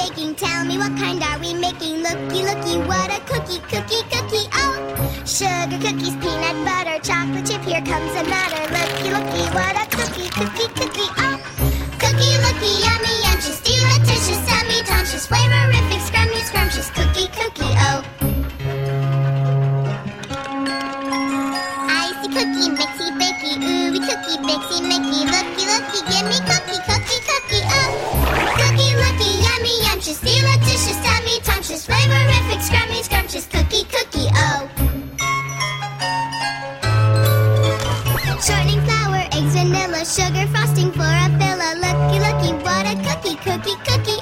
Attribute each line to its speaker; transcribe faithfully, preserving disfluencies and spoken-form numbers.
Speaker 1: baking. Tell me, what kind are we making? Looky, looky, what a cookie, cookie, cookie. Oh, sugar cookies, peanut butter, chocolate chip. Here comes another. Looky, looky, what a cookie, cookie, cookie. Oh, cookie, looky, yummy, yumptious, delicious, yummy, tumptious, flavorific, scrummy, scrumptious, cookie, cookie. Oh, icy cookie, mixy, bakey, ooey cookie, bixy, mickey. Looky, looky, give me cookie, cookie, cookie. Oh, cookie, looky, yummy, yumptious, delicious, yummy, tumptious, flavorific, scrummy, scrumptious, cookie, cookie. Oh, shortening flour, eggs, vanilla, sugar, frosting for a filler. Looky, looky, what a cookie, cookie, cookie.